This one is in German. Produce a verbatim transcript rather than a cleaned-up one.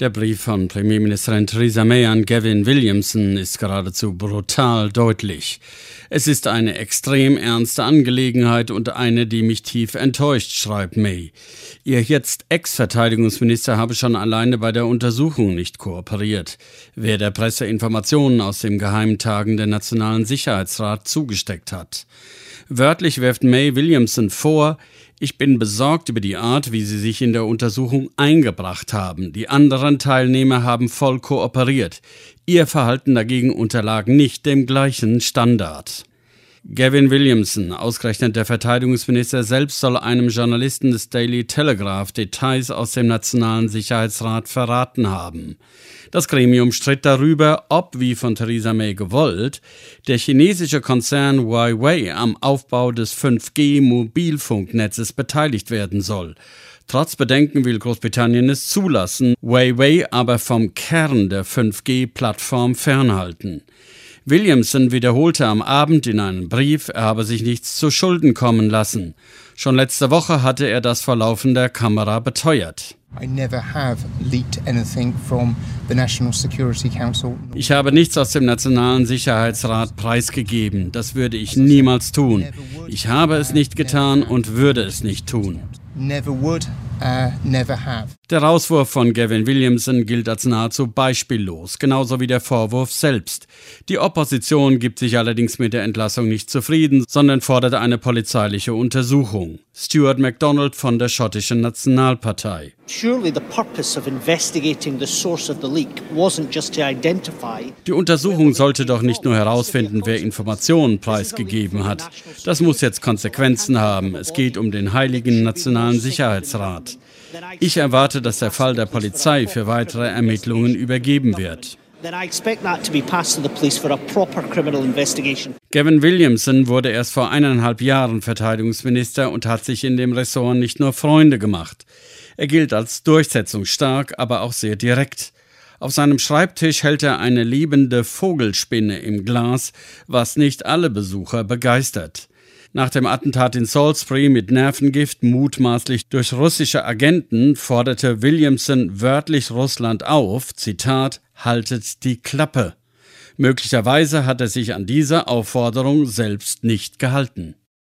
Der Brief von Premierministerin Theresa May an Gavin Williamson ist geradezu brutal deutlich. Es ist eine extrem ernste Angelegenheit und eine, die mich tief enttäuscht, schreibt May. Ihr jetzt Ex-Verteidigungsminister habe schon alleine bei der Untersuchung nicht kooperiert. Wer der Presse Informationen aus dem Geheimtagen der Nationalen Sicherheitsrat zugesteckt hat. Wörtlich wirft May Williamson vor, ich bin besorgt über die Art, wie sie sich in der Untersuchung eingebracht haben. Die anderen Teilnehmer haben voll kooperiert. Ihr Verhalten dagegen unterlag nicht dem gleichen Standard. Gavin Williamson, ausgerechnet der Verteidigungsminister selbst, soll einem Journalisten des Daily Telegraph Details aus dem Nationalen Sicherheitsrat verraten haben. Das Gremium stritt darüber, ob, wie von Theresa May gewollt, der chinesische Konzern Huawei am Aufbau des fünf G Mobilfunknetzes beteiligt werden soll. Trotz Bedenken will Großbritannien es zulassen, Huawei aber vom Kern der fünf G Plattform fernhalten. Williamson wiederholte am Abend in einem Brief, er habe sich nichts zu Schulden kommen lassen. Schon letzte Woche hatte er das vor laufender Kamera beteuert. Ich habe nichts aus dem Nationalen Sicherheitsrat preisgegeben. Das würde ich niemals tun. Ich habe es nicht getan und würde es nicht tun. Never would, uh, never have. Der Rauswurf von Gavin Williamson gilt als nahezu beispiellos, genauso wie der Vorwurf selbst. Die Opposition gibt sich allerdings mit der Entlassung nicht zufrieden, sondern fordert eine polizeiliche Untersuchung. Stuart MacDonald von der schottischen Nationalpartei. Die Untersuchung sollte doch nicht nur herausfinden, wer Informationen preisgegeben hat. Das muss jetzt Konsequenzen haben. Es geht um den heiligen Nationalen Sicherheitsrat. Ich erwarte, dass der Fall der Polizei für weitere Ermittlungen übergeben wird. Gavin Williamson wurde erst vor eineinhalb Jahren Verteidigungsminister und hat sich in dem Ressort nicht nur Freunde gemacht. Er gilt als durchsetzungsstark, aber auch sehr direkt. Auf seinem Schreibtisch hält er eine lebende Vogelspinne im Glas, was nicht alle Besucher begeistert. Nach dem Attentat in Salisbury mit Nervengift, mutmaßlich durch russische Agenten, forderte Williamson wörtlich Russland auf, Zitat, haltet die Klappe. Möglicherweise hat er sich an diese Aufforderung selbst nicht gehalten.